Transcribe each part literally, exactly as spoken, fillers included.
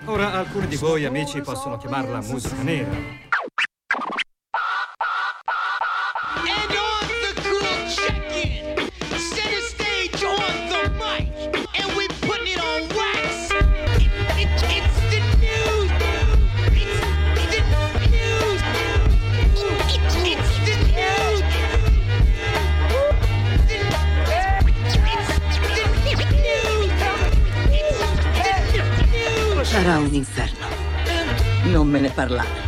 Ora alcuni di voi amici possono chiamarla musica nera. Sarà un inferno. Non me ne parlare.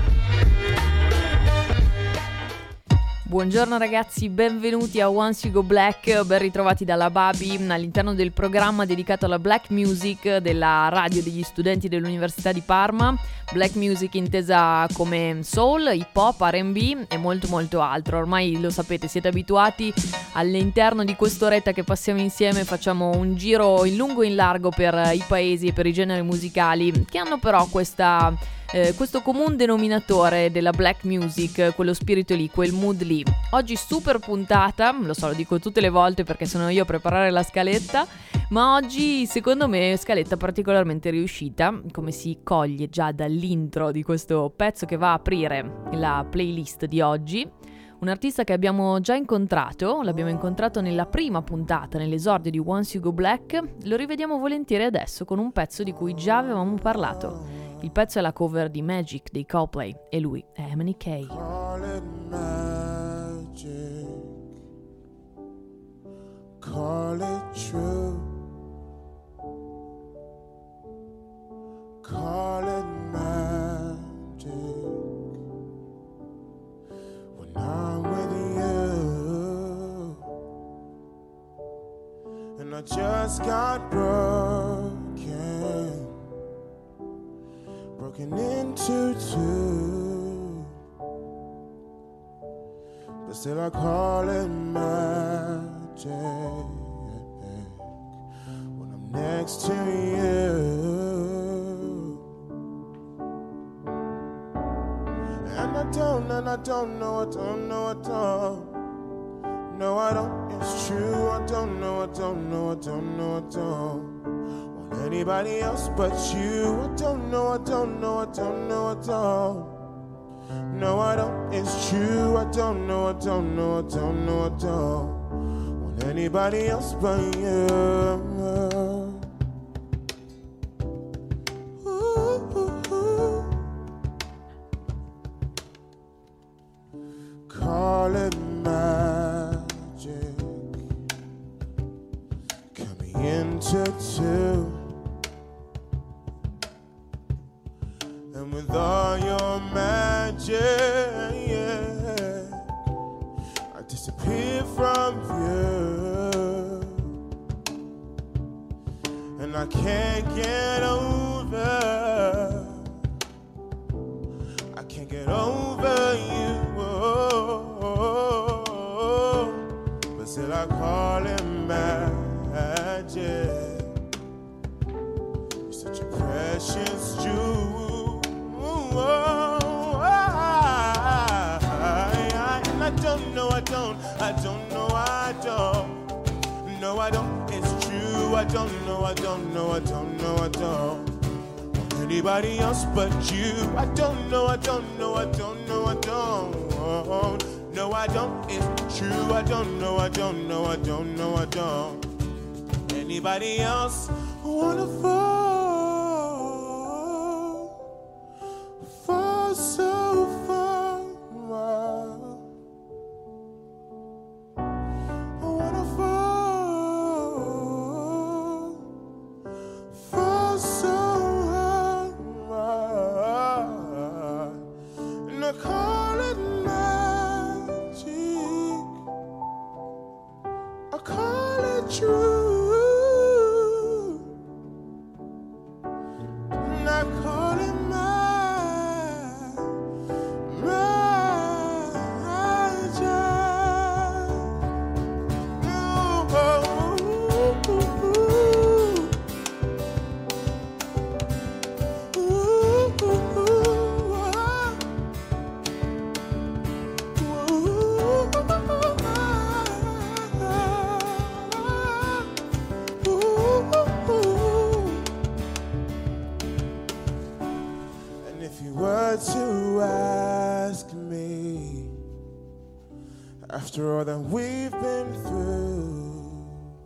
Buongiorno ragazzi, benvenuti a Once You Go Black, ben ritrovati dalla Babi all'interno del programma dedicato alla black music della radio degli studenti dell'Università di Parma. Black music intesa come soul, hip hop, R and B e molto molto altro. Ormai lo sapete, siete abituati all'interno di quest'oretta che passiamo insieme, facciamo un giro in lungo e in largo per i paesi e per i generi musicali che hanno però questa... Eh, questo comune denominatore della black music, quello spirito lì, quel mood lì. Oggi super puntata, lo so, lo dico tutte le volte perché sono io a preparare la scaletta, ma oggi secondo me scaletta particolarmente riuscita, come si coglie già dall'intro di questo pezzo che va a aprire la playlist di oggi. Un artista che abbiamo già incontrato, l'abbiamo incontrato nella prima puntata, nell'esordio di Once You Go Black, lo rivediamo volentieri adesso con un pezzo di cui già avevamo parlato. Il pezzo è la cover di Magic dei Coldplay e lui è M N K. Call it magic, call it true, call it magic, when I'm with you, and I just got broken, broken into two, but still I call it magic when I'm next to you. And I don't, and I don't know, I don't know, I don't. No, I don't, it's true, I don't know, I don't know, I don't know, I don't. Anybody else but you. I don't know, I don't know, I don't know, I don't. No, I don't, it's true. I don't know, I don't know, I don't know, I don't want anybody else but you. Ooh, ooh, ooh. Call it magic, coming into two. And with all your magic, yeah, I disappear from view, and I can't get over, I can't get over you, oh, but still I call it magic. You're such a precious jewel. Oh, I, I, and I don't know, I don't, I don't know, I don't. No, I don't, it's true. I don't know, I don't know, I don't know, I don't want anybody else but you. I don't know, I don't know, I don't know, I don't. No, I don't, it's true. I don't know, I don't know, I don't know, I don't. Anybody else wanna fall? So far, I wanna fall, fall so hard, and I call it magic, I call it true, and I call it magic. If you were to ask me, after all that we've been through,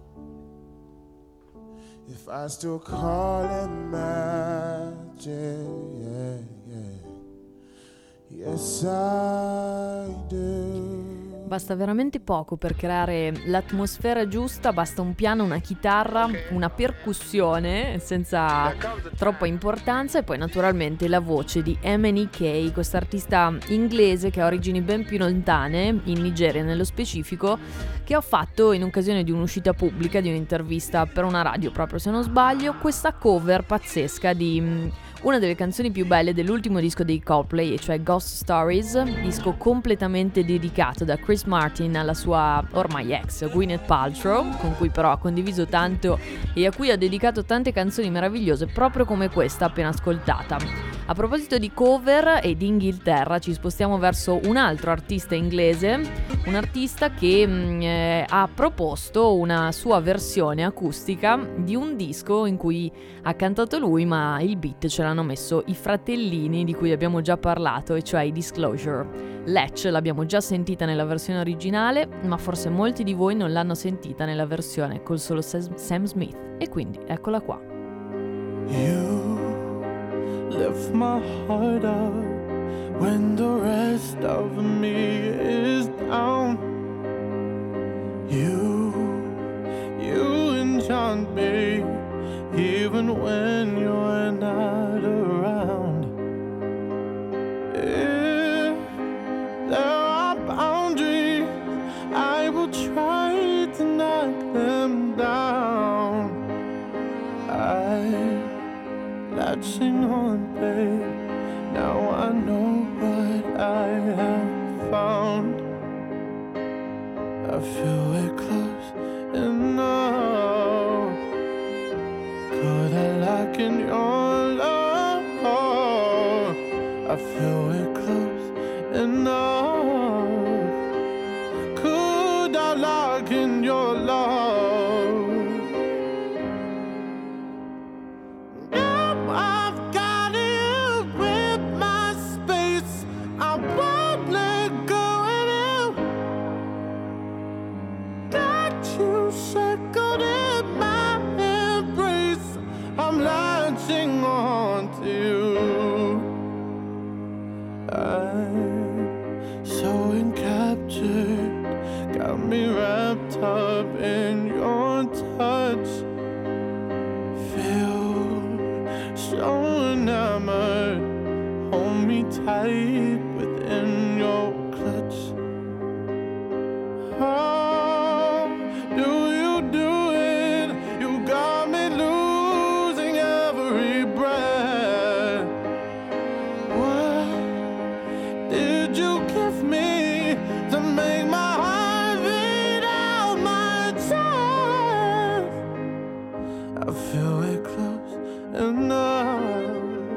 if I still call it magic, yeah, yeah, yes I do. Basta veramente poco per creare l'atmosfera giusta, basta un piano, una chitarra, una percussione senza troppa importanza e poi naturalmente la voce di M N E K, quest'artista inglese che ha origini ben più lontane, in Nigeria nello specifico, che ho fatto in occasione di un'uscita pubblica, di un'intervista per una radio proprio se non sbaglio, questa cover pazzesca di una delle canzoni più belle dell'ultimo disco dei Coldplay, e cioè Ghost Stories, disco completamente dedicato da Chris Martin alla sua ormai ex Gwyneth Paltrow, con cui però ha condiviso tanto e a cui ha dedicato tante canzoni meravigliose proprio come questa appena ascoltata. A proposito di cover e di Inghilterra, ci spostiamo verso un altro artista inglese, un artista che mh, eh, ha proposto una sua versione acustica di un disco in cui ha cantato lui, ma il beat ce l'hanno messo i fratellini di cui abbiamo già parlato, e cioè i Disclosure. Latch l'abbiamo già sentita nella versione originale, ma forse molti di voi non l'hanno sentita nella versione col solo Sam Smith, e quindi eccola qua. You lift my heart up when the rest of me is down. You, you enchant me even when you're not around. If there are boundaries, I will try to knock them down. I'm latching on, babe. Now I know what I have found. I feel it close enough. Could I lock in your love? I feel it close enough. Could I lock in your love? Yeah, I've got you with my space. I won't let go of you. Got you shackled in my embrace. I'm latching on to you. I'm so encaptured, got me wrapped up in your touch. Feel so enamored, hold me tight within your clutch. How do you do it? You got me losing every breath. What did you give me to make my heart beat out my chest? I feel it close enough.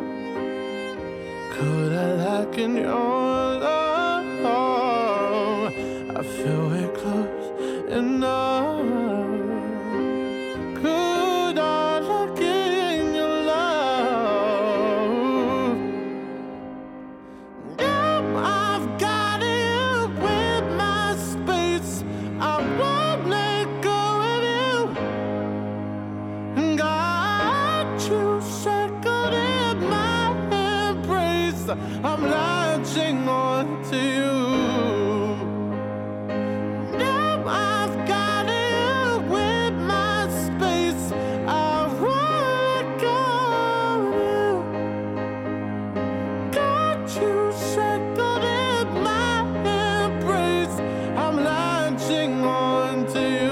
Could I lock in your love? I feel it close enough. Could I lock in your love? Yeah, I've got you with my space. I won't let go of you. Got you shackled in my embrace. I'm latching on to you. Yeah, I've got you with my space. I won't let go of you. Got you shackled in my embrace. I'm latching on to you.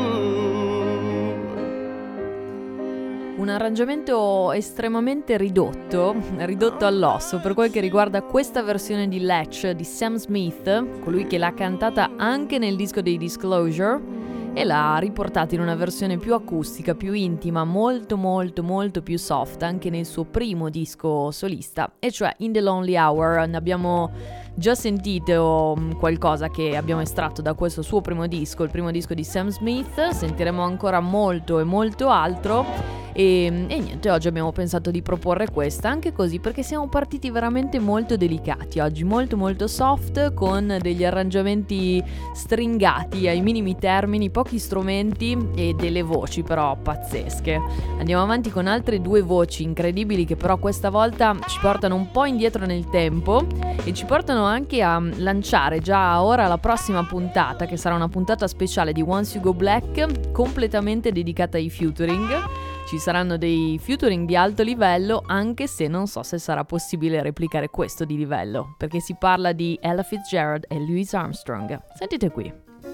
Un arrangiamento estremamente ridotto, ridotto all'osso per quel che riguarda questa versione di Latch di Sam Smith, colui che l'ha cantata anche nel disco dei Disclosure e l'ha riportata in una versione più acustica, più intima, molto molto molto più soft anche nel suo primo disco solista, e cioè In the Lonely Hour. Ne abbiamo già sentito qualcosa che abbiamo estratto da questo suo primo disco, il primo disco di Sam Smith. Sentiremo ancora molto e molto altro, e, e niente, oggi abbiamo pensato di proporre questa, anche così perché siamo partiti veramente molto delicati oggi, molto molto soft, con degli arrangiamenti stringati ai minimi termini, pochi strumenti e delle voci però pazzesche. Andiamo avanti con altre due voci incredibili che però questa volta ci portano un po' indietro nel tempo e ci portano anche a lanciare già ora la prossima puntata, che sarà una puntata speciale di Once You Go Black completamente dedicata ai featuring. Ci saranno dei featuring di alto livello, anche se non so se sarà possibile replicare questo di livello, perché si parla di Ella Fitzgerald e Louis Armstrong. Sentite qui.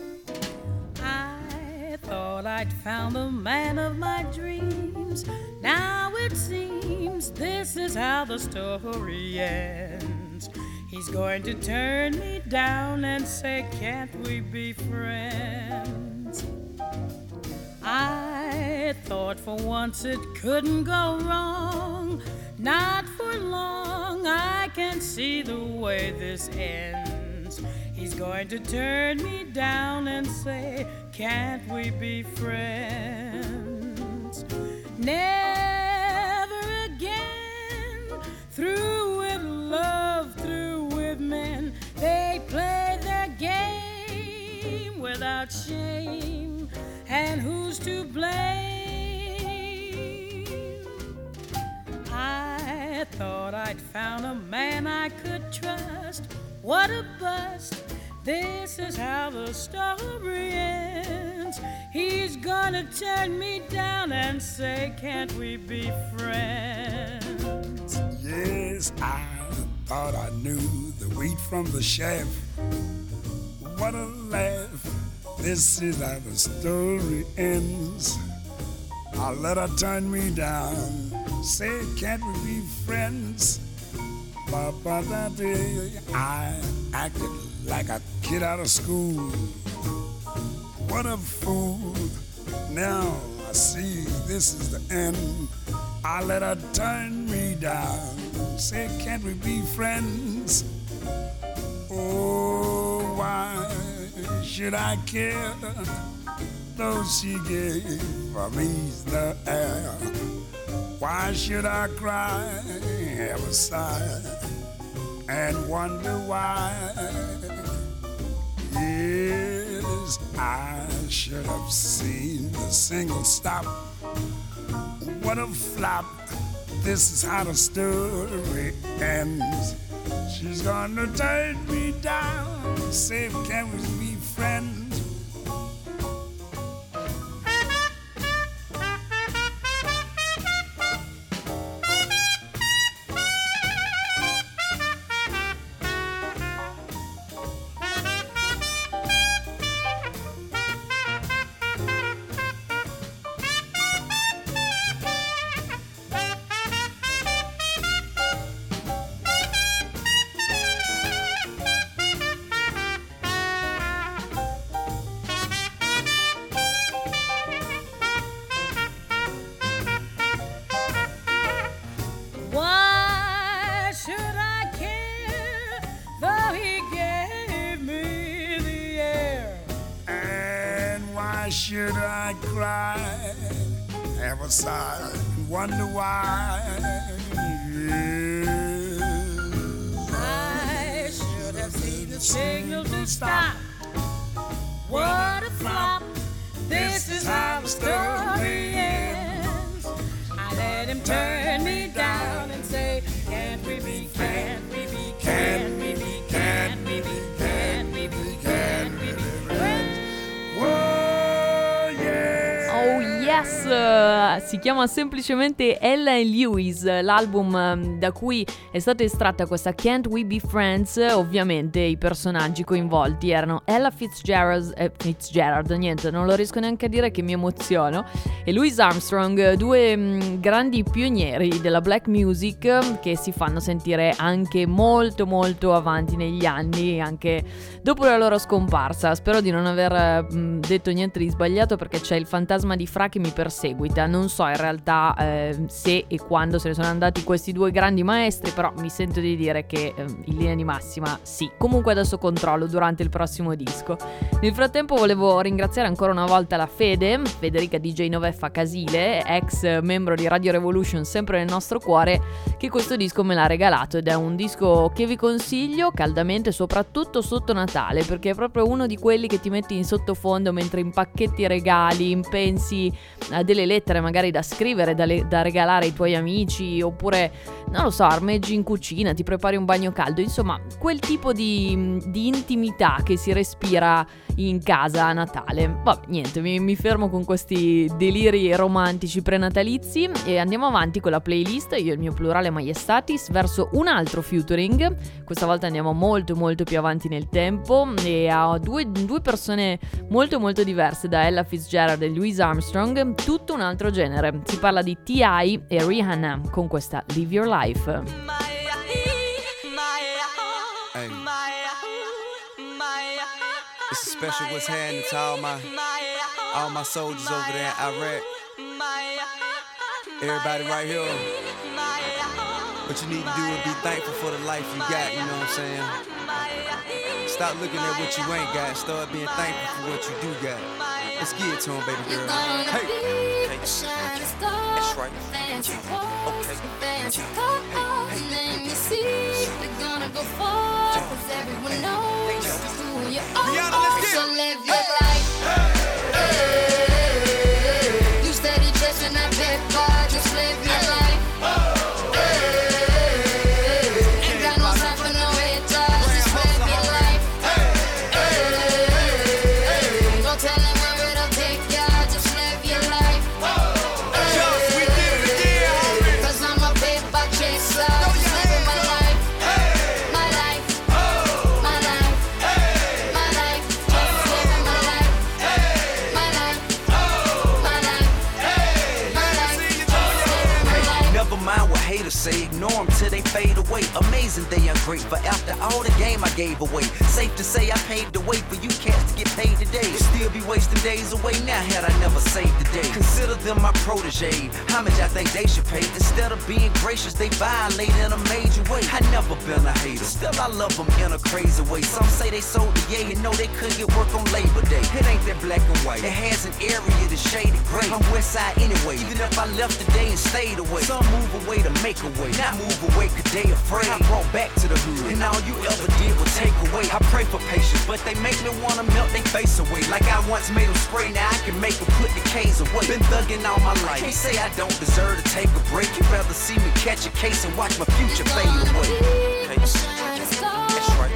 I thought I'd found the man of my dreams. Now it seems this is how the story ends. He's going to turn me down and say, can't we be friends? I thought for once it couldn't go wrong. Not for long, I can see the way this ends. He's going to turn me down and say, can't we be friends? Never again, through with love, through with men. They play their game without shame. And who's to blame? I thought I'd found a man I could trust. What a bust. This is how the story ends. He's gonna turn me down and say, can't we be friends? Yes, I thought I knew the wheat from the chaff. What a laugh. This is how the story ends. I let her turn me down, say, can't we be friends? Ba-ba-da-dee. I acted like a kid out of school. What a fool. Now I see this is the end. I let her turn me down, say, can't we be friends? Oh, why should I care? Though she gave me the air. Why should I cry, have a sigh, and wonder why? Yes, I should have seen the single stop. What a flop. This is how the story ends. She's gonna turn me down, say, can we be friends? Should I cry, have a sigh, and wonder why? Yes. I should have seen the signal to stop. What a flop. This is how the story ends. I let him turn me down and say, can't we be, can't we be, can't we be, can't we be, can't we be, can't we be friends? Yes, si chiama semplicemente Ella and Louis, l'album da cui è stata estratta questa Can't We Be Friends. Ovviamente i personaggi coinvolti erano Ella Fitzgerald, eh, Fitzgerald, niente, non lo riesco neanche a dire che mi emoziono, e Louis Armstrong, due mh, grandi pionieri della black music che si fanno sentire anche molto molto avanti negli anni, anche dopo la loro scomparsa. Spero di non aver mh, detto niente di sbagliato, perché c'è il fantasma di Fra che mi persegue perseguita. Non so in realtà eh, se e quando se ne sono andati questi due grandi maestri, però mi sento di dire che eh, in linea di massima sì. Comunque adesso controllo durante il prossimo disco. Nel frattempo volevo ringraziare ancora una volta la Fede, Federica D J Noveffa Casile, ex membro di Radio Revolution, sempre nel nostro cuore, che questo disco me l'ha regalato, ed è un disco che vi consiglio caldamente, soprattutto sotto Natale, perché è proprio uno di quelli che ti metti in sottofondo mentre impacchetti regali, pensi a delle lettere magari da scrivere, da, le- da regalare ai tuoi amici, oppure non lo so, armeggi in cucina, ti prepari un bagno caldo, insomma quel tipo di, di intimità che si respira in casa a Natale. Vabbè, niente, mi, mi fermo con questi deliri romantici prenatalizi e andiamo avanti con la playlist. Io e il mio plurale Maiestatis verso un altro featuring, questa volta andiamo molto molto più avanti nel tempo e a due, due persone molto molto diverse, da Ella Fitzgerald e Louis Armstrong, tutto un altro genere. Si parla di T I e Rihanna con questa Live Your Life. Hey. It's a special what's happening to all my all my soldiers over there in Iraq. Everybody right here. What you need to do is be thankful for the life you got, you know what I'm saying? Stop looking at what you ain't got, start being thankful for what you do got. Let's get it to him, baby girl. Hey! Hey. That's right. Okay. Let me see, we're gonna go far, cause everyone knows who you are. So live your life. You steady chasing that paper, just live your life. Ain't got no time for no haters, just live your life. Don't tell them where it'll take ya, just live your life. Cause I'm a paper chaser, just living my life. My life, my life, my life, just living my life. My life, my life, my life, just living my life. Never mind what haters say, ignore them till they fade away. Amazing they ungrateful after all the game I gave away. Safe to say I paved the way for you cats to get paid today. Still be wasting days away now had I never saved the day. Consider them my protege, how much I think they should pay. Instead of being gracious, they violate in a major way. I never been a hater, still I love them in a crazy way. Some say they sold the yay and know they couldn't get work on Labor Day. It ain't that black and white, it has an area that's shaded gray. I'm west side anyway, even if I left today and stayed away. Some move away to make a way, not move away cause they afraid. I brought back to the hood, and all you ever did was take away. I pray for patience, but they make me wanna melt they face away. Like I once made them spray, now I can make them put the K's away. Been thugging all my life, can't say I don't deserve to take a break. You'd rather see me catch a case and watch my future fade away. Okay. That's right.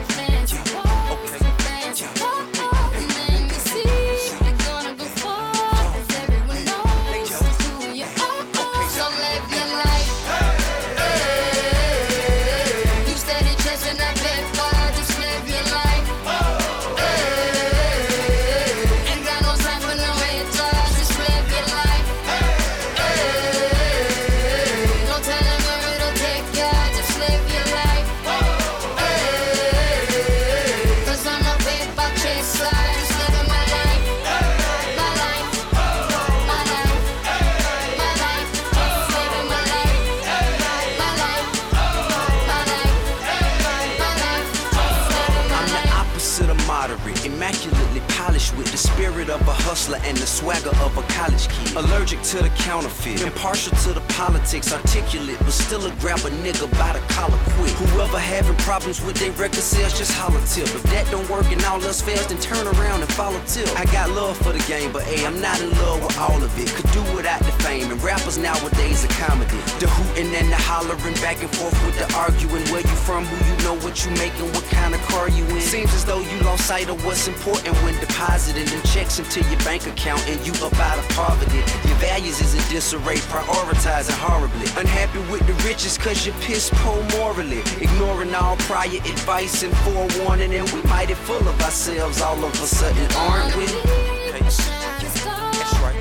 Immaculately polished with the spirit of a hustler and the swagger of a college kid. Allergic to the counterfeit, impartial to the politics, articulate, but still a grab a nigga by the collar quick. Whoever having problems with their record sales, just holler tip. If that don't work and all else fails, then turn around and follow tip. I got love for the game, but hey, I'm not in love with all of it. Could do without the fame, and rappers nowadays are comedy. The hooting and the hollering, back and forth with the arguing. Where you from, who you know, what you making, what kind of car you in. Seems as though you lost sight of what's important when depositing them checks into your bank account and you up out of poverty. Your values is in disarray, prioritizing horribly. Unhappy with the riches cause you're piss poor morally. Ignoring all prior advice and forewarning, and we mighty full of ourselves all of a sudden, aren't we? Okay. That's right.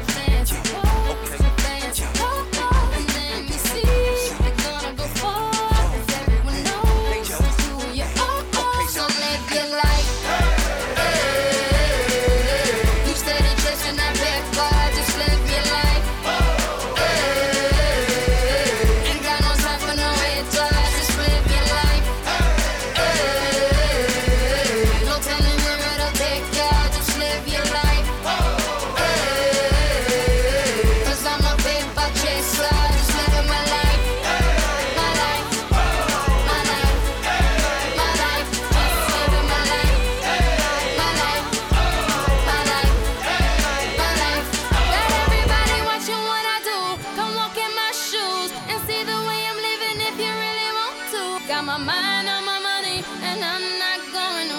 You steady chasing that bad bar, just live your life. got my mind on my money, and I'm not going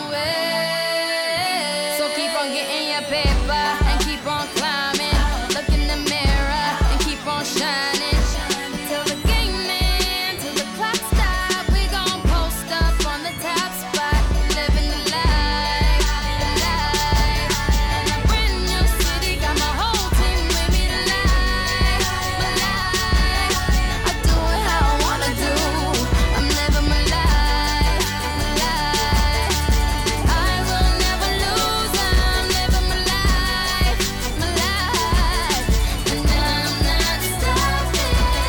away. So keep on getting your paper and keep on climbing. Look in the mirror and keep on shining. Till the game ends, till the clock stops, we gon' post up on the top spot, living the life, the life. And a brand new city got my whole team with me tonight, my life. I do it how I wanna do. I'm living my life, my life. I will never lose. I'm living my life, my life. And I'm not stopping.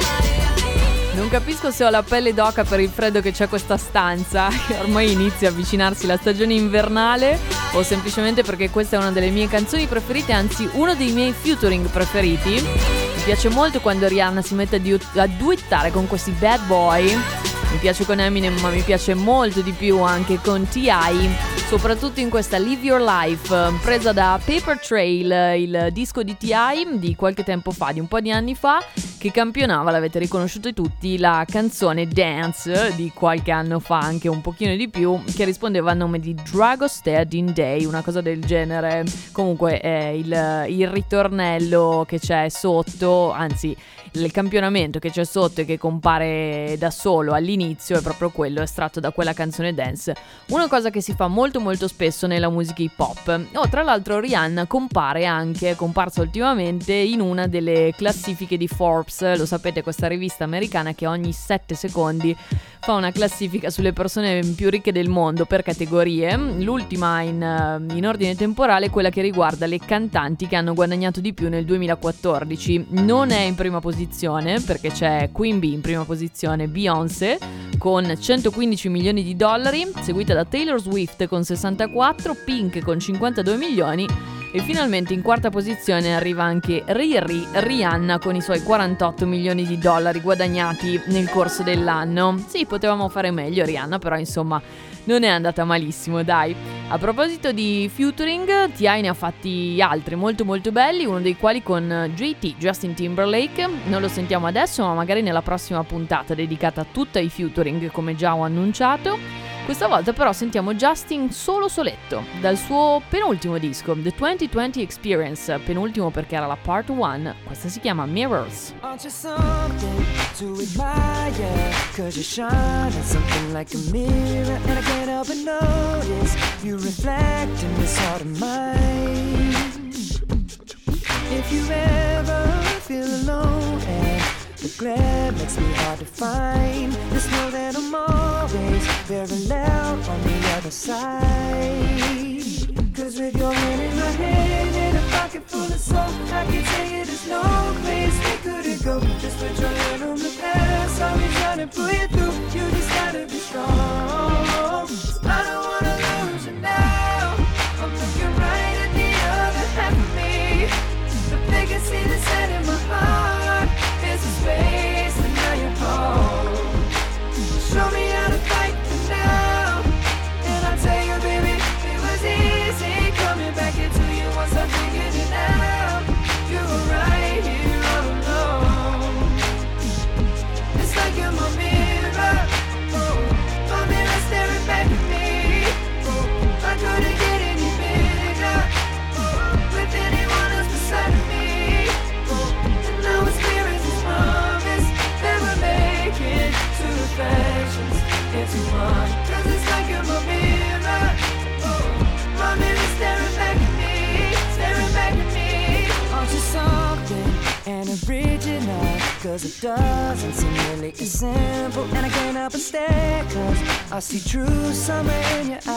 Non capisco se ho la pelle d'oca per il freddo che c'è questa stanza, che ormai inizia a avvicinarsi la stagione invernale, o semplicemente perché questa è una delle mie canzoni preferite, anzi uno dei miei featuring preferiti. Mi piace molto quando Rihanna si mette a, du- a duettare con questi bad boy. Mi piace con Eminem, ma mi piace molto di più anche con T I, soprattutto in questa Live Your Life, presa da Paper Trail, il disco di T I di qualche tempo fa, di un po' di anni fa, che campionava, l'avete riconosciuto tutti, la canzone Dance di qualche anno fa, anche un pochino di più, che rispondeva al nome di Dragostea Day, una cosa del genere. Comunque è il, il ritornello che c'è sotto, anzi il campionamento che c'è sotto e che compare da solo all'inizio è proprio quello estratto da quella canzone Dance, una cosa che si fa molto molto spesso nella musica hip hop. Oh, tra l'altro Rihanna compare anche, è comparsa ultimamente in una delle classifiche di Forbes, lo sapete, questa rivista americana che ogni sette secondi fa una classifica sulle persone più ricche del mondo per categorie. L'ultima in, in ordine temporale è quella che riguarda le cantanti che hanno guadagnato di più nel duemilaquattordici. Non è in prima posizione perché c'è Queen Bee in prima posizione, Beyoncé con centoquindici milioni di dollari, seguita da Taylor Swift con sessantaquattro, Pink con cinquantadue milioni e finalmente in quarta posizione arriva anche Riri, Rihanna con i suoi quarantotto milioni di dollari guadagnati nel corso dell'anno. Sì, potevamo fare meglio Rihanna, però insomma non è andata malissimo, dai. A proposito di featuring, T I ne ha fatti altri molto molto belli, uno dei quali con J T, Justin Timberlake. Non lo sentiamo adesso, ma magari nella prossima puntata dedicata a tutti i featuring, come già ho annunciato. Questa volta però sentiamo Justin solo soletto, dal suo penultimo disco, The duemilaventi Experience, penultimo perché era la part one, questa si chiama Mirrors. Aren't you something to admire? Cause you shine at something like a mirror, and I can't help but notice you reflect in this heart of mine. If you ever feel alone and the glare makes me hard to find, just know that I'm always very loud on the other side. Cause with your hand in my hand and a pocket full of soap, I can tell you there's no place we couldn't go. Just put your hand on the past, I'll be trying to pull you through. You just gotta be strong. I don't wanna lose you now. I'm looking right at the other half of me. The vacancy that's set in my heart is a space, and now you're home. Show me how to fight for now, and I'll tell you, baby, it was easy coming back into you once I figured it out. You were right here all alone. It's like you're my mirror, oh, my mirror staring back at me. Oh, I couldn't get any bigger, oh, with anyone else beside me. Oh, and now it's clear as this promise that we're making two reflections into one. Cause it's like you're my mirror, oh, my mirror staring back at me, staring back at me. Aren't you something and original? Cause it doesn't seem really as simple, and I can't help but stare cause I see true summer in your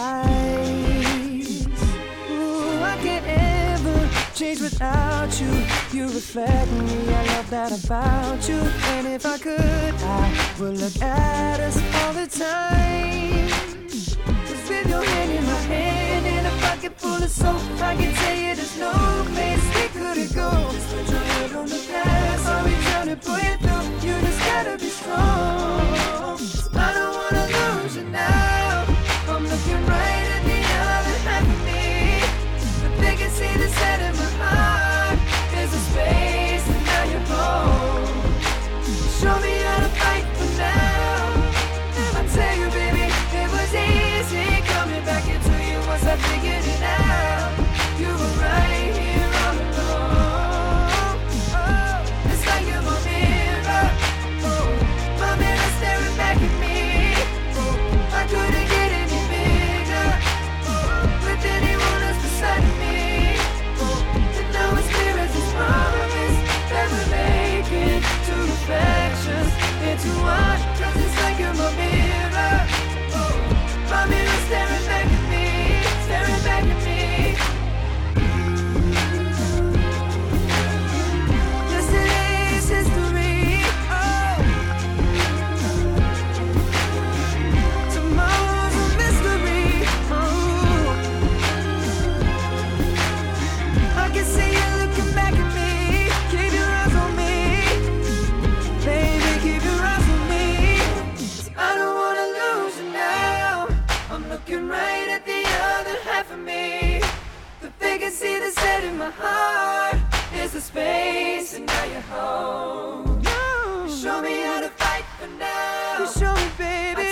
eyes. Ooh, I can't ever change without you. You reflect me, I love that about you. And if I could, I would look at us all the time. Cause with your hand in my hand and a pocket full of soap, I can tell you there's no place we couldn't go. Just put your head on the past, I'll be trying to pull you through. You just gotta be strong. I don't wanna lose you now. I'm looking right at the other half of me. The vacancy that's set in my heart is a space, and now you're home. Show me how to fight for now. I tell you,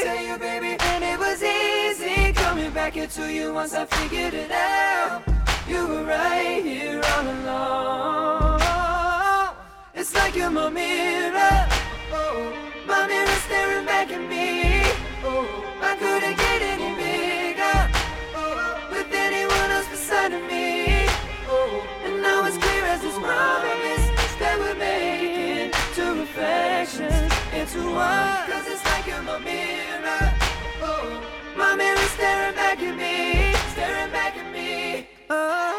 Say you, baby, and it was easy coming back here to you once I figured it out. You were right here all along. It's like you're my mirror, oh, my mirror staring back at me. Oh, I couldn't get any bigger, oh, with anyone else beside of me. Oh, and now it's clear as this promise that we're making two reflections into one. Cause it's like you're my mirror, oh, my mirror staring back at me, staring back at me. Oh.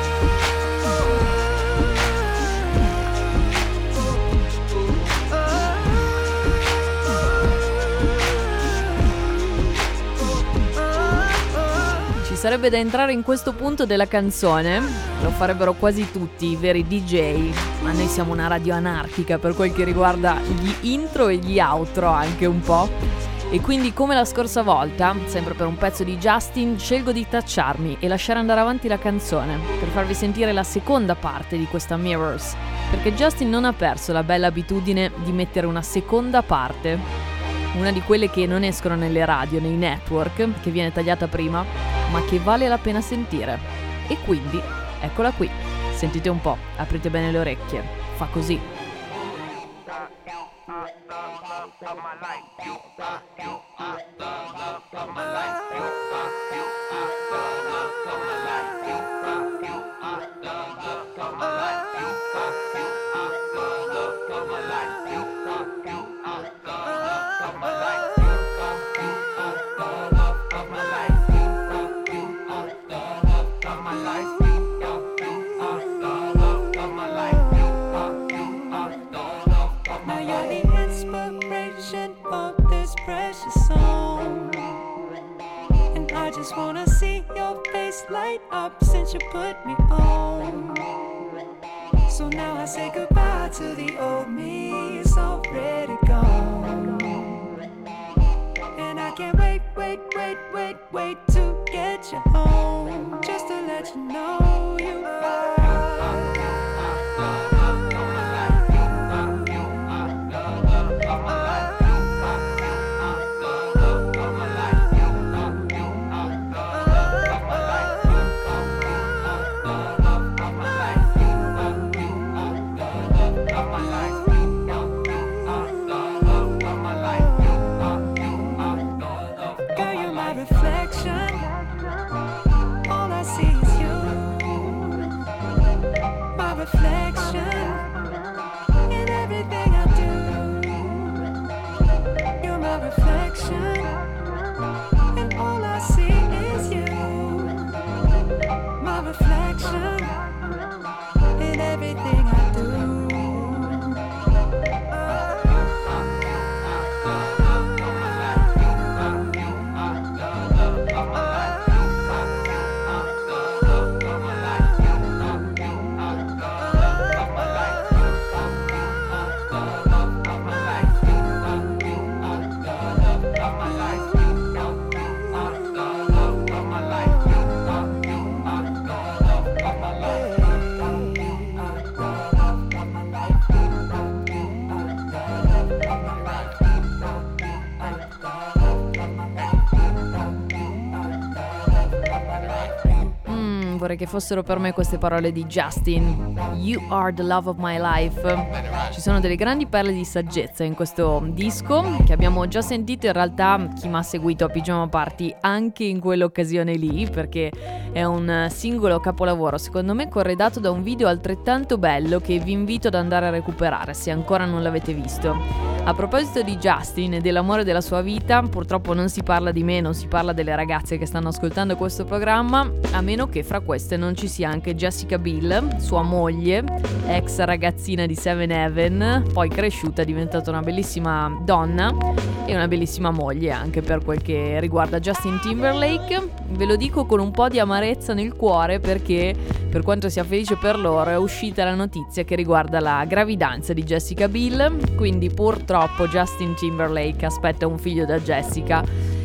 Sarebbe da entrare in questo punto della canzone, lo farebbero quasi tutti i veri D J, ma noi siamo una radio anarchica per quel che riguarda gli intro e gli outro anche un po'. E quindi come la scorsa volta, sempre per un pezzo di Justin, scelgo di tacciarmi e lasciare andare avanti la canzone per farvi sentire la seconda parte di questa Mirrors, perché Justin non ha perso la bella abitudine di mettere una seconda parte, una di quelle che non escono nelle radio, nei network, che viene tagliata prima, ma che vale la pena sentire. E quindi, eccola qui. Sentite un po', aprite bene le orecchie. Fa così. I just wanna see your face light up since you put me on. So now I say goodbye to the old me, it's already gone. And I can't wait, wait, wait, wait, wait to get you home, just to let you know you are. Vorrei che fossero per me queste parole di Justin. You are the love of my life. Ci sono delle grandi perle di saggezza in questo disco che abbiamo già sentito. In realtà chi mi ha seguito a Pigiama Party anche in quell'occasione lì, perché è un singolo capolavoro secondo me, corredato da un video altrettanto bello che vi invito ad andare a recuperare se ancora non l'avete visto. A proposito di Justin e dell'amore della sua vita, purtroppo non si parla di me, non si parla delle ragazze che stanno ascoltando questo programma, a meno che fra queste non ci sia anche Jessica Biel, sua moglie, ex ragazzina di Seven Heaven, poi cresciuta, diventata una bellissima donna e una bellissima moglie anche per quel che riguarda Justin Timberlake. Ve lo dico con un po' di amarezza nel cuore, perché per quanto sia felice per loro è uscita la notizia che riguarda la gravidanza di Jessica Biel, quindi purtroppo Justin Timberlake aspetta un figlio da Jessica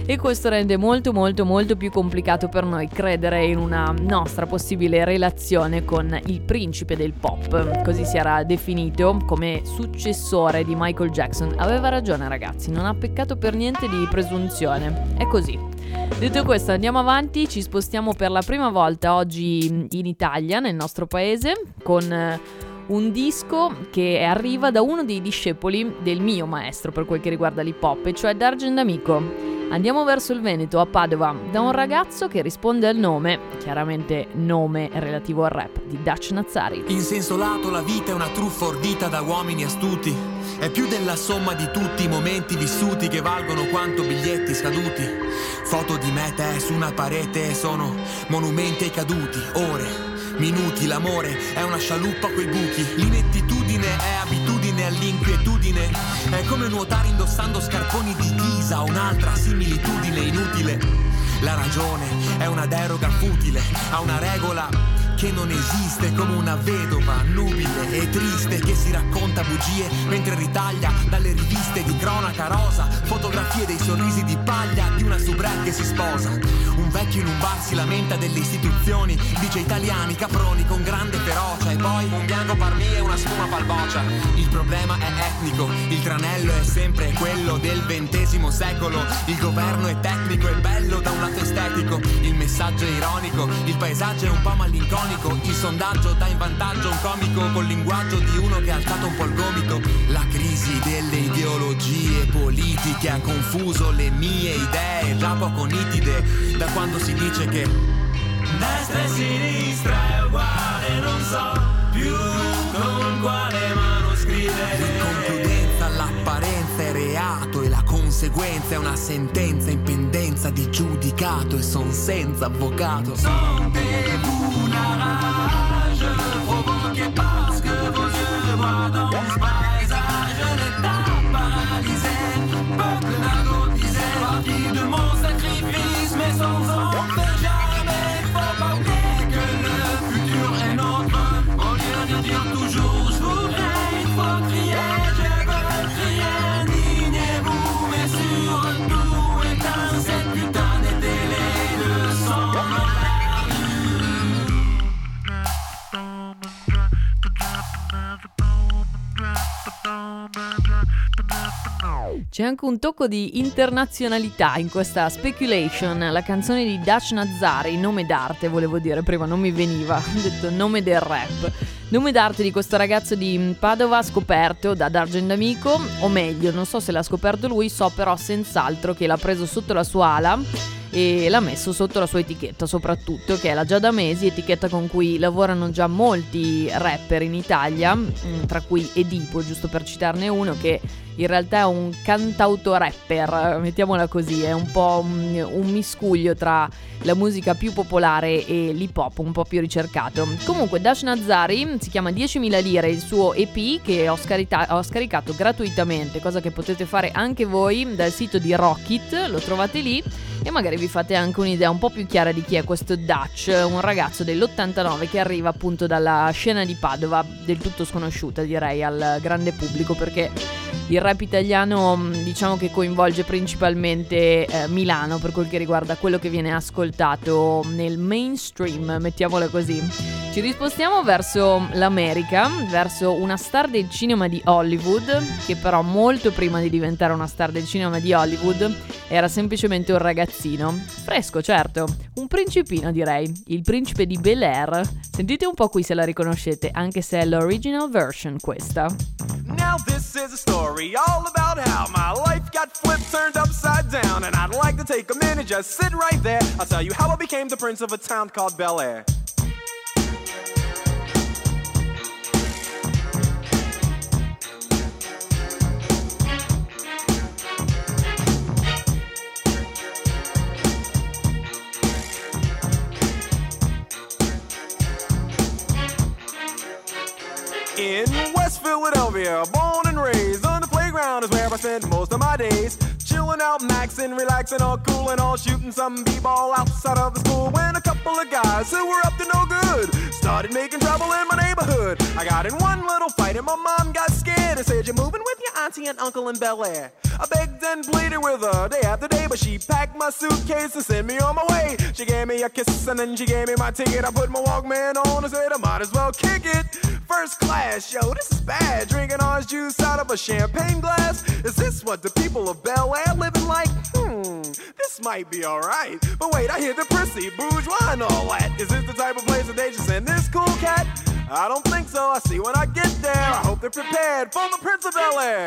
e questo rende molto molto molto più complicato per noi credere in una nostra possibile relazione con il principe del pop, così si era definito come successore di Michael Jackson. Aveva ragione ragazzi, non ha peccato per niente di presunzione, è così. Detto questo, andiamo avanti, ci spostiamo per la prima volta oggi in Italia, nel nostro paese, con un disco che arriva da uno dei discepoli del mio maestro per quel che riguarda l'hip hop, e cioè Dargen D'Amico. Andiamo verso il Veneto, a Padova, da un ragazzo che risponde al nome, chiaramente nome relativo al rap, di Dutch Nazzari. In senso lato la vita è una truffa ordita da uomini astuti, è più della somma di tutti i momenti vissuti che valgono quanto biglietti scaduti. Foto di me e te su una parete sono monumenti ai caduti, ore, minuti, l'amore è una scialuppa coi buchi, l'inettitudine è abitudine all'inquietudine, è come nuotare indossando scarponi di ghisa, un'altra similitudine inutile. La ragione è una deroga futile a una regola che non esiste, come una vedova nubile e triste che si racconta bugie mentre ritaglia dalle riviste di cronaca rosa fotografie dei sorrisi di paglia di una soubrette che si sposa. Un vecchio in un bar si lamenta delle istituzioni, dice italiani caproni con grande ferocia, e poi un bianco parmi e una spuma palboccia. Il problema è etnico, il tranello è sempre quello del ventesimo secolo, il governo è tecnico e bello da un lato estetico, il messaggio è ironico, il paesaggio è un po' malinconico, il sondaggio dà in vantaggio un comico col linguaggio di uno che ha alzato un po' il gomito. La crisi delle ideologie politiche ha confuso le mie idee già poco nitide, da quando si dice che destra e sinistra è uguale, non so più con quale mano scrivere. L'inconcludenza, l'apparenza è reato e la conseguenza è una sentenza in pendenza di giudicato, e son senza avvocato. Sentez-vous la rage provoquée parce que vos yeux voient dans ce paysage l'état paralysé, peuple narcotisé, parti de mon sacrifice, mais sans en faire jamais. Faut pas oublier que le futur est nôtre, au lieu de dire toujours je voudrais, il faut crier je veux crier, indignez-vous, mais surtout éteins cette putain de télé de sang dans la rue. C'è anche un tocco di internazionalità in questa Speculation, la canzone di Dutch Nazzari, nome d'arte volevo dire, prima non mi veniva, ho detto nome del rap. Nome d'arte di questo ragazzo di Padova scoperto da Dargen D'Amico, o meglio, non so se l'ha scoperto lui, so però senz'altro che l'ha preso sotto la sua ala e l'ha messo sotto la sua etichetta soprattutto, che è la Già da Mesi, etichetta con cui lavorano già molti rapper in Italia, tra cui Edipo, giusto per citarne uno, che in realtà è un cantautorapper, mettiamola così, è un po' un, un miscuglio tra la musica più popolare e l'hip hop un po' più ricercato. Comunque Dutch Nazzari si chiama diecimila lire, il suo E P che ho, scarita- ho scaricato gratuitamente, cosa che potete fare anche voi dal sito di Rockit, lo trovate lì, e magari vi fate anche un'idea un po' più chiara di chi è questo Dutch, un ragazzo dell'ottantanove che arriva appunto dalla scena di Padova, del tutto sconosciuta direi al grande pubblico, perché il rap italiano diciamo che coinvolge principalmente eh, Milano per quel che riguarda quello che viene ascoltato nel mainstream, mettiamola così. Ci rispostiamo verso l'America, verso una star del cinema di Hollywood, che però molto prima di diventare una star del cinema di Hollywood era semplicemente un ragazzino, fresco certo, un principino direi, il principe di Bel-Air. Sentite un po' qui se la riconoscete, anche se è l'original version questa. Now this is a story all about how my life got flipped, turned upside down, and I'd like to take a minute, just sit right there. I'll tell you how I became the prince of a town called Bel-Air. In West Philadelphia, born and raised on the playground is where I spend most of my days. Chilling out, waxing, relaxing, all cool and all shooting some b-ball outside of the school when a couple of guys who were up to no good started making trouble in my neighborhood. I got in one little fight and my mom got scared and said, "You're moving with your auntie and uncle in Bel Air." I begged and pleaded with her day after day, but she packed my suitcase and sent me on my way. She gave me a kiss and then she gave me my ticket. I put my Walkman on and said I might as well kick it. First class, yo, this is bad. Drinking orange juice out of a champagne glass. Is this what the people of Bel Air living like? Hmm, this might be alright. But wait, I hear the prissy, bourgeois and all that. Is this the type of place that they just send this cool cat? I don't think so. I see when I get there. I hope they're prepared for the Prince of Bel Air.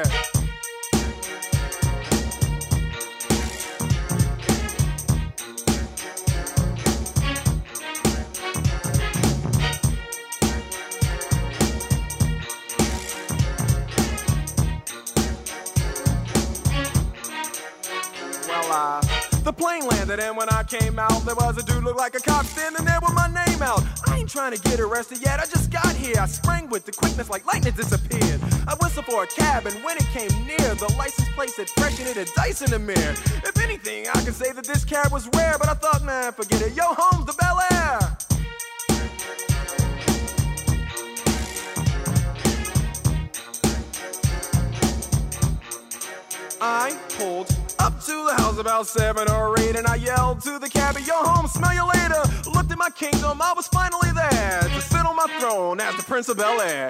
Uh, the plane landed and when I came out there was a dude looked like a cop standing there with my name out. I ain't trying to get arrested yet, I just got here. I sprang with the quickness like lightning disappeared. I whistled for a cab and when it came near, the license plate said fresh and it had dice in the mirror. If anything, I could say that this cab was rare, but I thought, man, forget it. Yo, home's the Bel Air. I pulled up to the house about seven or eight and I yelled to the cabbie, "Yo, home, smell you later." Looked at my kingdom, I was finally there to sit on my throne as the Prince of Bel Air.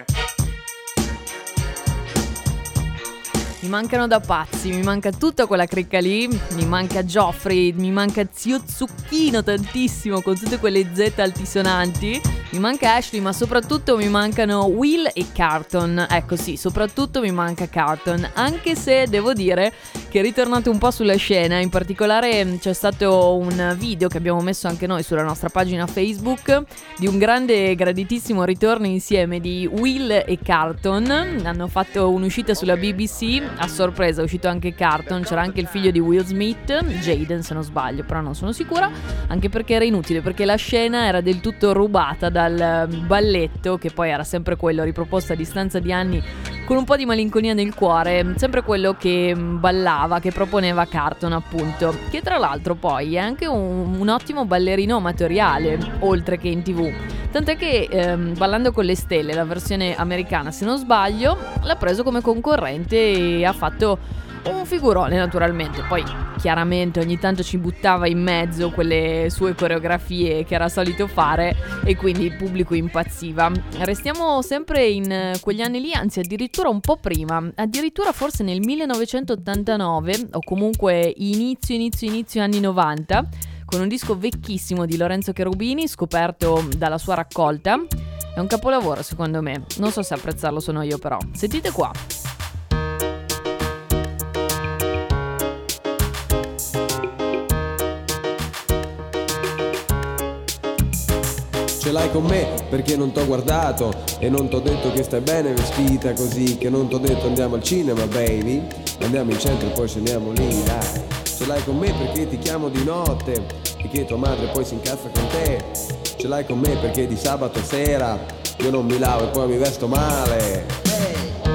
Mi mancano da pazzi, mi manca tutta quella cricca lì, mi manca Geoffrey, mi manca Zio Zucchino tantissimo con tutte quelle Z altisonanti, mi manca Ashley, ma soprattutto mi mancano Will e Carlton. Ecco sì, soprattutto mi manca Carlton, anche se devo dire che è ritornato un po' sulla scena. In particolare c'è stato un video che abbiamo messo anche noi sulla nostra pagina Facebook di un grande e graditissimo ritorno insieme di Will e Carlton. Hanno fatto un'uscita sulla B B C. A sorpresa è uscito anche Carlton, c'era anche il figlio di Will Smith, Jaden se non sbaglio, però non sono sicura, anche perché era inutile, perché la scena era del tutto rubata dal balletto, che poi era sempre quello riproposto a distanza di anni con un po' di malinconia nel cuore, sempre quello che ballava, che proponeva Carlton appunto, che tra l'altro poi è anche un, un ottimo ballerino amatoriale, oltre che in tv. Tant'è che ehm, Ballando con le stelle, la versione americana se non sbaglio, l'ha preso come concorrente e ha fatto un figurone naturalmente. Poi chiaramente ogni tanto ci buttava in mezzo quelle sue coreografie che era solito fare e quindi il pubblico impazziva. Restiamo sempre in quegli anni lì, anzi addirittura un po' prima, addirittura forse nel millenovecentottantanove o comunque inizio inizio inizio anni novanta, con un disco vecchissimo di Lorenzo Cherubini scoperto dalla sua raccolta. È un capolavoro secondo me, non so se apprezzarlo sono io però. Sentite qua. Ce l'hai con me perché non t'ho guardato e non t'ho detto che stai bene vestita così, che non t'ho detto andiamo al cinema baby, andiamo in centro e poi scendiamo lì dai. Ce l'hai con me perché ti chiamo di notte e che tua madre poi si incazza con te. Ce l'hai con me perché di sabato sera io non mi lavo e poi mi vesto male. Hey.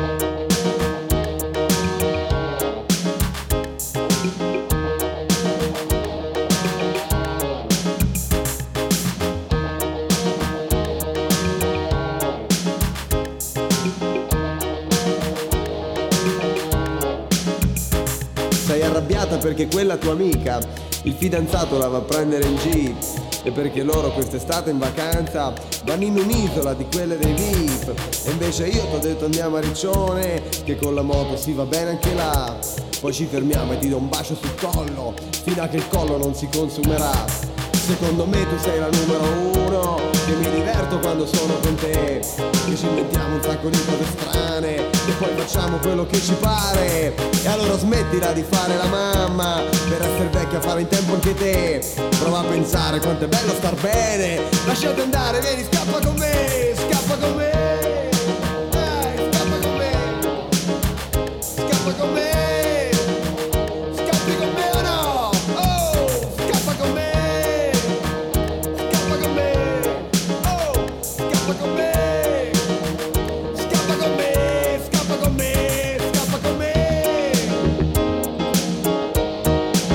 Arrabbiata perché quella tua amica il fidanzato la va a prendere in jeep e perché loro quest'estate in vacanza vanno in un'isola di quelle dei V I P e invece io t'ho detto andiamo a Riccione che con la moto si va bene anche là, poi ci fermiamo e ti do un bacio sul collo fino a che il collo non si consumerà. Secondo me tu sei la numero uno, che mi diverto quando sono con te, che ci inventiamo un sacco di cose strane e poi facciamo quello che ci pare. E allora smettila di fare la mamma per essere vecchia, fare in tempo anche te. Prova a pensare quanto è bello star bene. Lasciati andare, vieni, scappa con me, scappa con me. Dai, scappa con me, scappa con me. Scappi con me o no? Oh, scappa con me. Scappa con me. Oh, scappa con me. Scappa con me, scappa con me, scappa con me.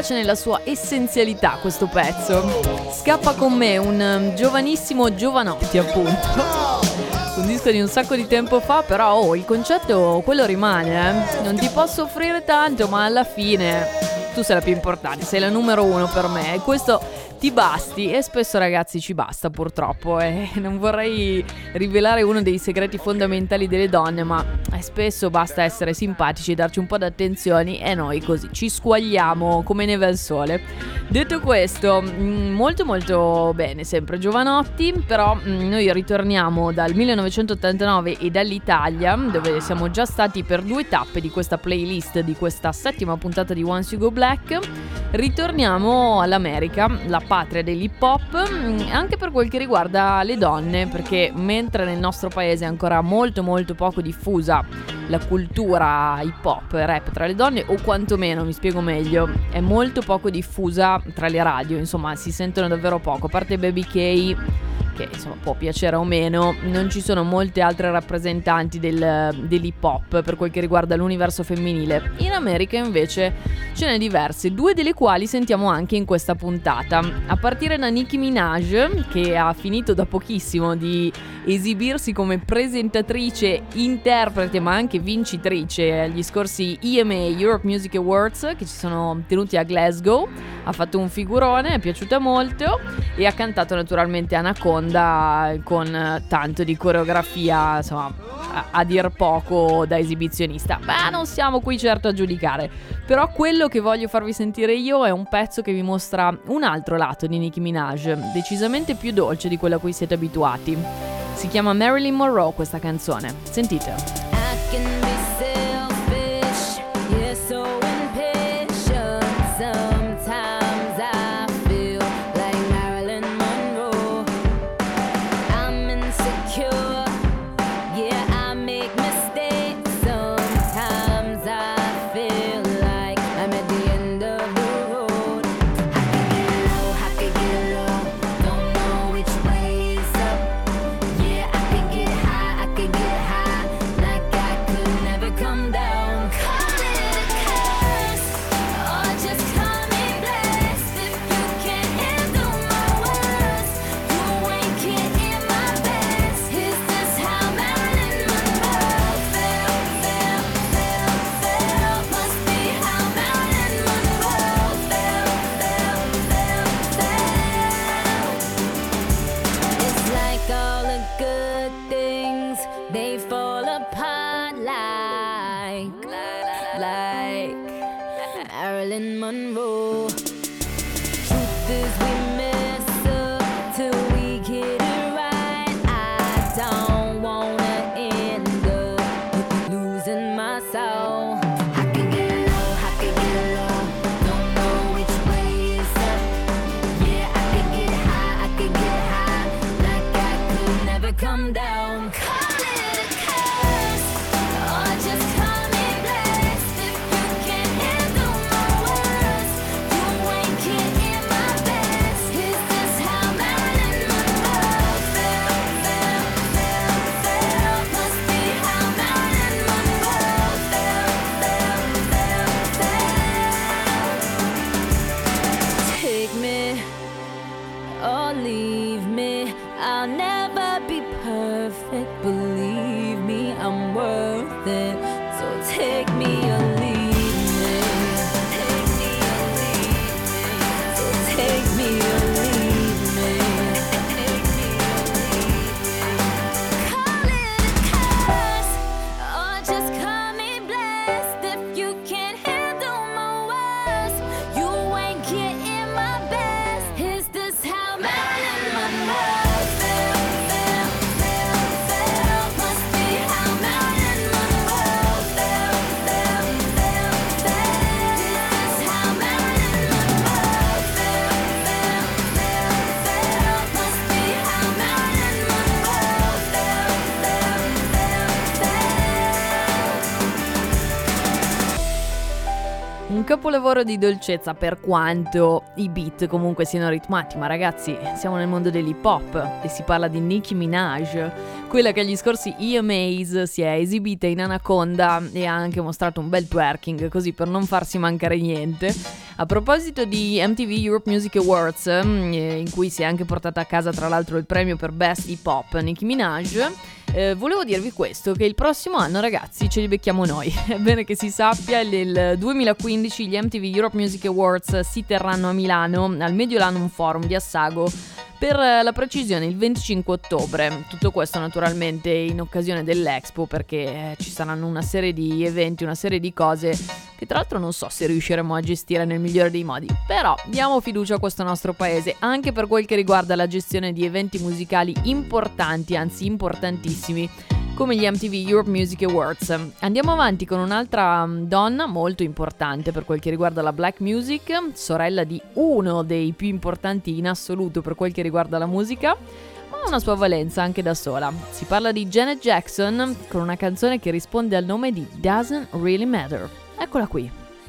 piace nella sua essenzialità questo pezzo. Scappa con me, un um, giovanissimo Giovanotti appunto. Un disco di un sacco di tempo fa, però oh, il concetto quello rimane, eh. Non ti posso offrire tanto, ma alla fine tu sei la più importante, sei la numero uno per me e questo ti basti. E spesso ragazzi ci basta purtroppo, e eh. non vorrei rivelare uno dei segreti fondamentali delle donne, ma eh, spesso basta essere simpatici, darci un po' di attenzioni e noi così ci squagliamo come neve al sole. Detto questo, molto molto bene sempre Giovanotti, però noi ritorniamo dal millenovecentottantanove e dall'Italia, dove siamo già stati per due tappe di questa playlist, di questa settima puntata di Once You Go Black. Ritorniamo all'America, la patria dell'hip hop, anche per quel che riguarda le donne, perché mentre nel nostro paese è ancora molto molto poco diffusa la cultura hip hop e rap tra le donne, o quantomeno, mi spiego meglio, è molto poco diffusa tra le radio, insomma si sentono davvero poco, a parte Baby K, che insomma può piacere o meno, non ci sono molte altre rappresentanti del, dell'hip hop per quel che riguarda l'universo femminile. In America invece ce n'è diverse, due delle quali sentiamo anche in questa puntata, a partire da Nicki Minaj, che ha finito da pochissimo di esibirsi come presentatrice, interprete ma anche vincitrice agli scorsi E M A Europe Music Awards che ci sono tenuti a Glasgow. Ha fatto un figurone, è piaciuta molto e ha cantato naturalmente Anaconda con tanto di coreografia, insomma a, a dir poco da esibizionista. Ma non siamo qui certo a giudicare, però quello che voglio farvi sentire io è un pezzo che vi mostra un altro lato di Nicki Minaj, decisamente più dolce di quello a cui siete abituati. Si chiama Marilyn Monroe questa canzone, sentite. I can be selfish, yeah, so impatient. Sometimes I feel like Marilyn Monroe. I'm insecure, yeah, I make mistakes. Sometimes I feel like I'm at the end of the road. I can get low, I can get low, don't know which way is up. Yeah, I can get high, I can get high, like I could never come down. Call it a curse, or just call me blessed. If you can't handle my worst, you ain't getting my best. Is this how Marilyn Monroe felt, felt, felt, felt? Must be how Marilyn Monroe felt, felt, felt, felt. It's like all the good things, they fall apart like, like Marilyn Monroe. Truth is we mess up till we get it right. I don't wanna end up losing my soul. I can get low, I can get low, don't know which way is up. Yeah, I can get high, I can get high, like I could never come down. Call it a curse, or just call me blessed. If you can't handle my worst, you ain't getting my best. Is this how Marilyn Monroe felt, felt, felt, felt? Must be how Marilyn Monroe felt, felt, felt, felt. Take me or leave me, I'll never be perfect, believe me, I'm worth it. So take me or leave me, take me or leave me, so take me or leave me, take me or leave me. Call it a curse, or just call me blessed. If you can't handle my worst, you ain't getting my best. Is this how Marilyn Monroe felt, felt, felt, felt? Must be how Marilyn Monroe capolavoro di dolcezza, per quanto i beat comunque siano ritmati, ma ragazzi, siamo nel mondo dell'hip hop e si parla di Nicki Minaj, quella che agli scorsi E M As si è esibita in Anaconda e ha anche mostrato un bel twerking, così per non farsi mancare niente. A proposito di M T V Europe Music Awards, in cui si è anche portata a casa tra l'altro il premio per Best Hip Hop Nicki Minaj, Eh, volevo dirvi questo, che il prossimo anno, ragazzi, ce li becchiamo noi. È bene che si sappia, nel duemilaquindici gli M T V Europe Music Awards si terranno a Milano, al Mediolanum Forum di Assago, per la precisione il venticinque ottobre. Tutto questo naturalmente in occasione dell'Expo, perché eh, ci saranno una serie di eventi, una serie di cose che tra l'altro non so se riusciremo a gestire nel migliore dei modi, però diamo fiducia a questo nostro paese anche per quel che riguarda la gestione di eventi musicali importanti, anzi importantissimi, come gli M T V Europe Music Awards. Andiamo avanti con un'altra donna molto importante per quel che riguarda la black music, sorella di uno dei più importanti in assoluto per quel che riguarda la musica, ma ha una sua valenza anche da sola. Si parla di Janet Jackson con una canzone che risponde al nome di Doesn't Really Matter. Eccola qui.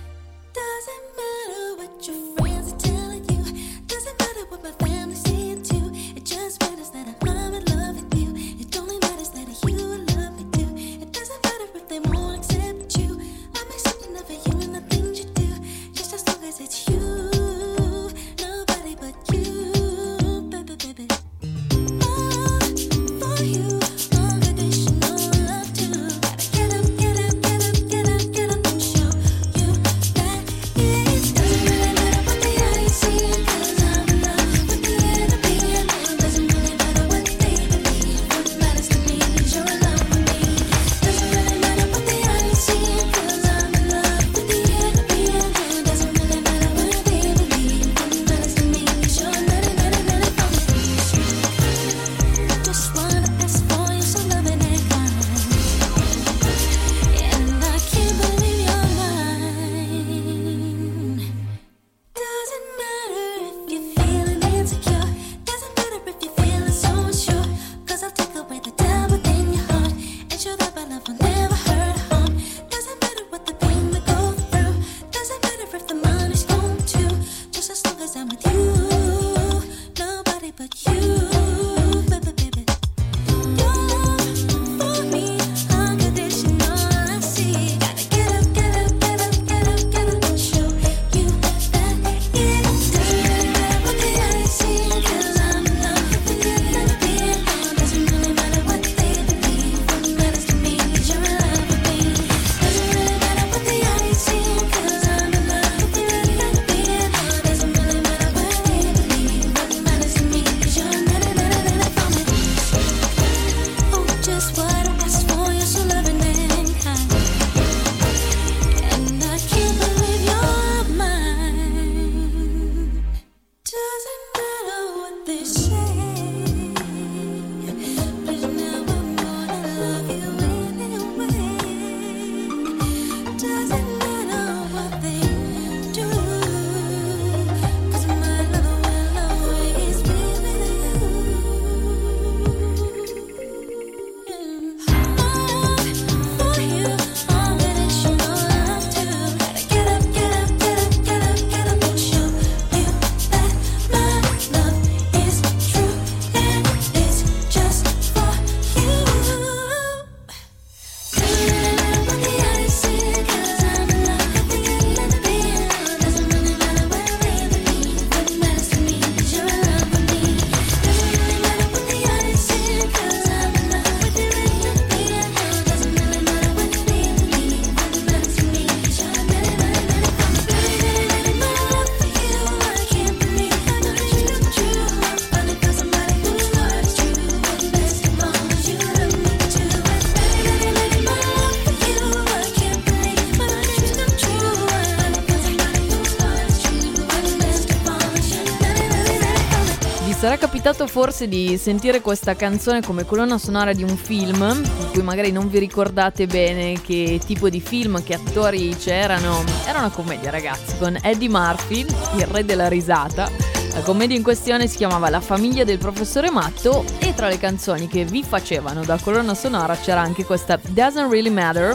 sarà capitato forse di sentire questa canzone come colonna sonora di un film, di cui magari non vi ricordate bene che tipo di film, che attori c'erano. Era una commedia, ragazzi, con Eddie Murphy, il re della risata. La commedia in questione si chiamava La famiglia del professore Matto e tra le canzoni che vi facevano da colonna sonora c'era anche questa Doesn't Really Matter,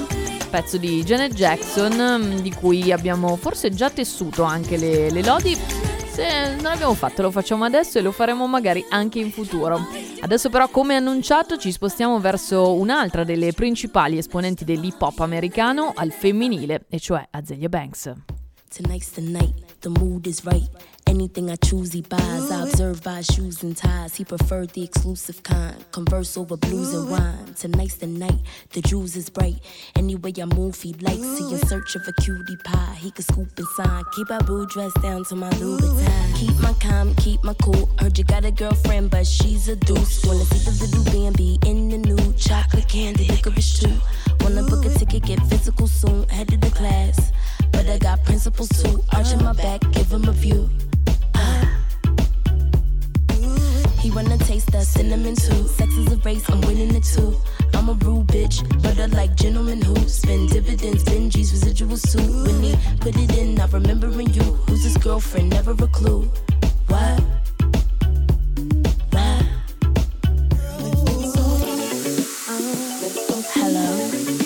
pezzo di Janet Jackson, di cui abbiamo forse già tessuto anche le, le lodi. Se non l'abbiamo fatto, lo facciamo adesso e lo faremo magari anche in futuro. Adesso però, come annunciato, ci spostiamo verso un'altra delle principali esponenti dell'hip hop americano al femminile, e cioè Azealia Banks. Tonight's the night, the mood is right. Anything I choose he buys, I observe by shoes and ties. He preferred the exclusive kind, converse over blues and wine. Tonight's the night, the juice is bright. Any way I move he likes, he in search of a cutie pie. He could scoop and sign, keep our boo dress down to my Louboutin. Keep my calm, keep my cool, heard you got a girlfriend but she's a deuce. Wanna see the little B and B in the nude, chocolate candy, licorice too. Wanna book a ticket, get physical soon, head to the class. But I got principles too, arching my back, give him a view. Uh. He wanna taste that cinnamon too. Sex is a race, I'm winning it too. I'm a rude bitch, but I like gentlemen who spend dividends, Benji's residuals too. When he put it in, not remembering you. Who's his girlfriend? Never a clue. What? What? Hello.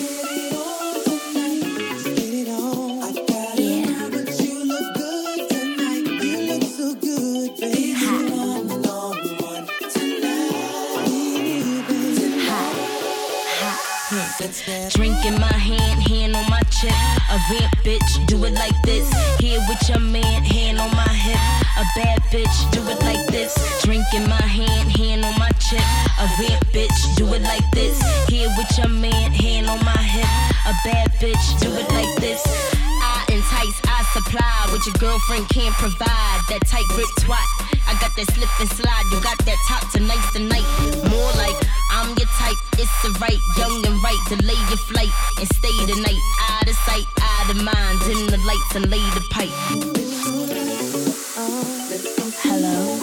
Drink in my hand, hand on my chip. A vamp bitch, do it like this. Here with your man, hand on my hip. A bad bitch, do it like this. Drink in my hand, hand on my chip. A vamp bitch, do it like this. Here with your man, hand on my hip. A bad bitch, do it like this. I entice, I supply what your girlfriend can't provide. That tight grip twat, I got that slip and slide. You got that top tonight's the night. More like I'm your type, it's a right, young and right. Delay your flight and stay the night. Out of sight, out of mind. Dim the lights and lay the pipe. Hello.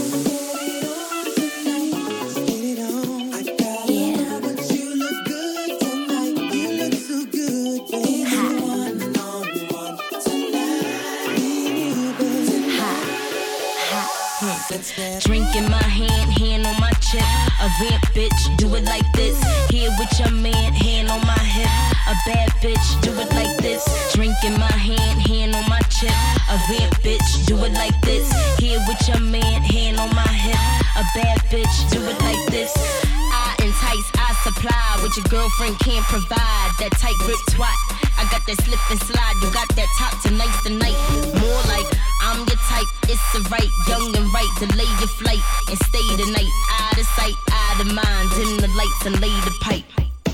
Drink in my hand, hand on my chip. A vamp bitch, do it like this. Here with your man, hand on my hip. A bad bitch, do it like this. Drink in my hand, hand on my chip. A vamp bitch, do it like this. Here with your man, hand on my hip. A bad bitch, do it like this. I entice, I supply what your girlfriend can't provide. That tight grip twat, I got that slip and slide. You got that top tonight's the night. More like I'm your type, it's a right, young and right. Delay your flight and stay the night. Out of sight, out of mind. Dim the lights and lay the pipe.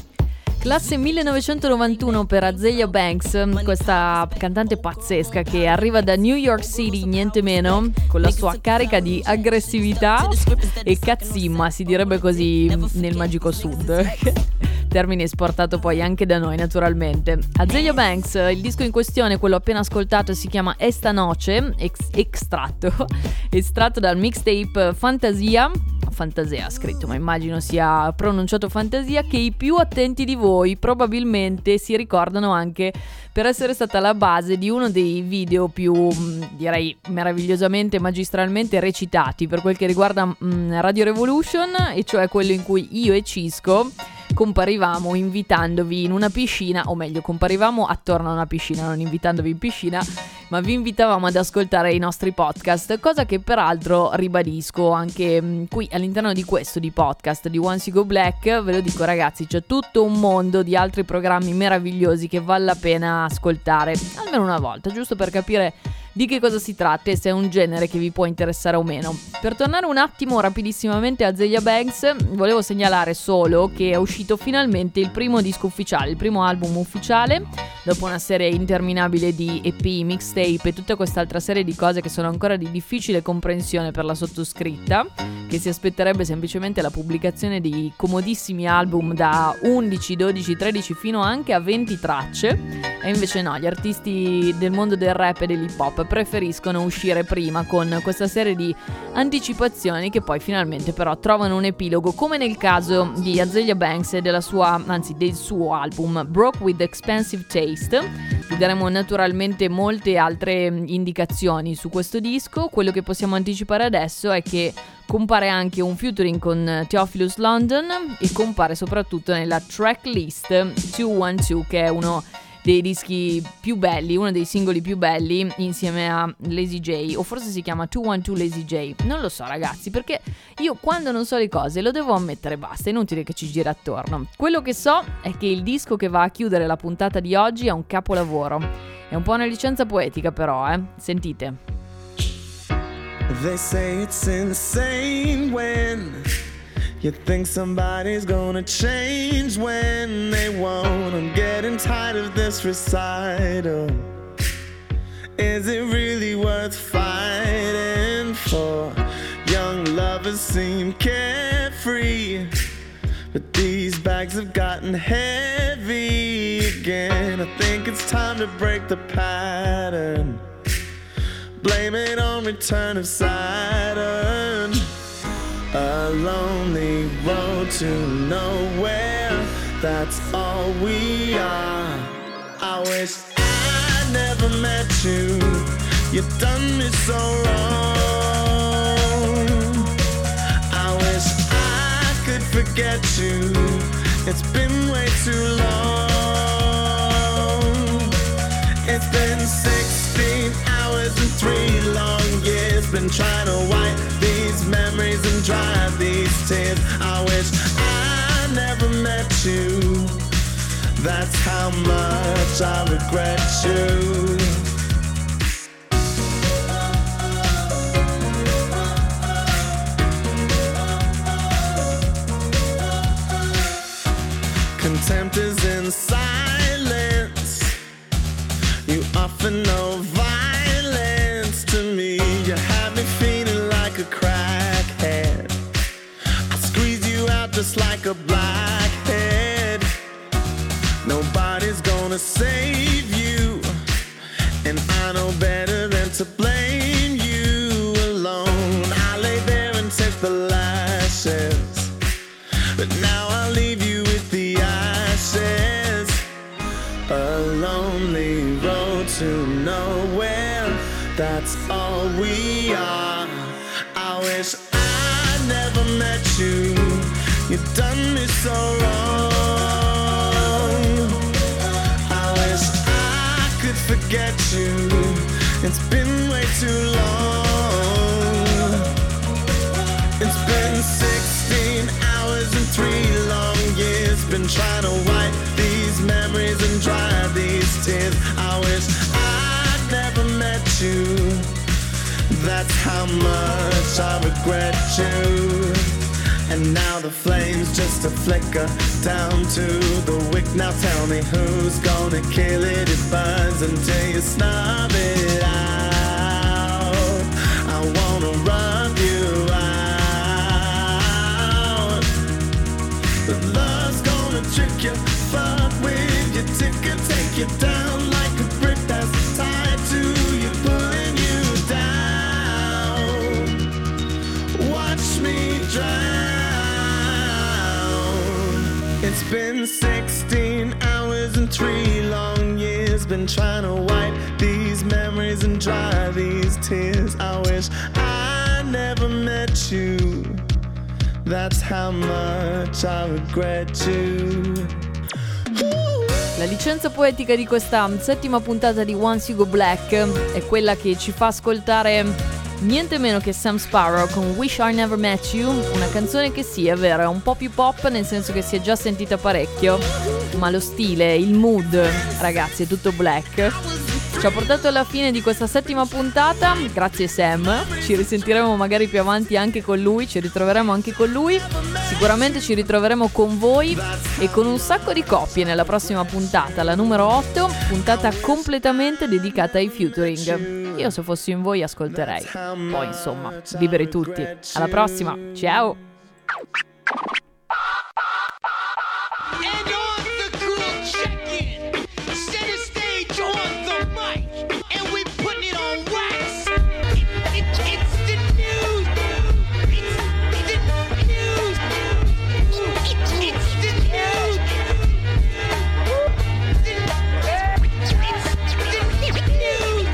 Classe millenovecentonovantuno per Azealia Banks, questa cantante pazzesca che arriva da New York City, niente meno, con la sua carica di aggressività e cazzimma, si direbbe così nel magico sud. Termine esportato poi anche da noi naturalmente. Azealia Banks, il disco in questione, quello appena ascoltato, si chiama Esta Noche, ex- extratto, estratto dal mixtape Fantasia, Fantasia scritto, ma immagino sia pronunciato Fantasia, che i più attenti di voi probabilmente si ricordano anche per essere stata la base di uno dei video più, direi, meravigliosamente, magistralmente recitati per quel che riguarda mh, Radio Revolution, e cioè quello in cui io e Cisco comparivamo invitandovi in una piscina, o meglio comparivamo attorno a una piscina, non invitandovi in piscina, ma vi invitavamo ad ascoltare i nostri podcast, cosa che peraltro ribadisco anche mh, qui all'interno di questo di podcast di Once You Go Black. Ve lo dico ragazzi, c'è tutto un mondo di altri programmi meravigliosi che vale la pena ascoltare almeno una volta, giusto per capire di che cosa si tratta e se è un genere che vi può interessare o meno. Per tornare un attimo rapidissimamente a Azealia Banks, volevo segnalare solo che è uscito finalmente il primo disco ufficiale, il primo album ufficiale, dopo una serie interminabile di E P, mixtape e tutta quest'altra serie di cose che sono ancora di difficile comprensione per la sottoscritta, che si aspetterebbe semplicemente la pubblicazione di comodissimi album da undici, dodici, tredici fino anche a venti tracce, e invece no, gli artisti del mondo del rap e dell'hip hop preferiscono uscire prima con questa serie di anticipazioni che poi finalmente però trovano un epilogo, come nel caso di Azealia Banks e della sua, anzi del suo album Broke with Expensive Taste. Vi daremo naturalmente molte altre indicazioni su questo disco. Quello che possiamo anticipare adesso è che compare anche un featuring con Theophilus London e compare soprattutto nella tracklist duecentododici, che è uno dei dischi più belli, uno dei singoli più belli insieme a Lazy J, o forse si chiama due uno due Lazy J, non lo so ragazzi, perché io quando non so le cose lo devo ammettere, basta, è inutile che ci gira attorno. Quello che so è che il disco che va a chiudere la puntata di oggi è un capolavoro, è un po' una licenza poetica però, eh, sentite. They say it's insane when you think somebody's gonna change when they won't. I'm getting tired of this recital. Is it really worth fighting for? Young lovers seem carefree, but these bags have gotten heavy again. I think it's time to break the pattern. Blame it on Return of Saturn. A lonely road to nowhere, that's all we are. I wish I never met you, you've done me so wrong. I wish I could forget you, it's been way too long. It's been sixteen hours and three long years, been trying to wipe these memories and dry these tears. I wish I never met you, that's how much I regret you. Contempt is in silence, you often know violence to me. You have me feeling like a crackhead, I squeeze you out just like a blackhead. Nobody's gonna save you, and I know better than to blame you alone. I lay there and take the lashes, but now I'll leave you with the ashes. A lonely road to nowhere, that's all we are. I wish I never met you, you've done me so wrong. I wish I could forget you, it's been way too long. It's been sixteen hours and three long years, been trying to wipe these memories and dry these tears. I wish I never met you, that's how much I regret you. And now the flame's just a flicker down to the wick. Now tell me who's gonna kill it, it burns until you snub it out. I wanna rub you out, but love's gonna trick you, fuck with your ticket, take you down like a brick that's tied to you, pulling you down. Watch me drown. It's been sixteen hours and three long years, been trying to wipe these memories and dry these tears. I wish I never met you, that's how much I regret you. La licenza poetica di questa settima puntata di Once You Go Black è quella che ci fa ascoltare niente meno che Sam Sparrow con Wish I Never Met You, una canzone che sì, è vero, è un po' più pop, nel senso che si è già sentita parecchio, ma lo stile, il mood, ragazzi, è tutto black. Ci ha portato alla fine di questa settima puntata, grazie Sam, ci risentiremo magari più avanti anche con lui, ci ritroveremo anche con lui, sicuramente ci ritroveremo con voi e con un sacco di coppie nella prossima puntata, la numero otto, puntata completamente dedicata ai featuring. Io se fossi in voi ascolterei, poi insomma, liberi tutti. Alla prossima, ciao!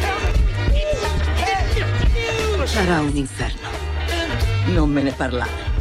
Sarà un inferno. Non me ne parlare.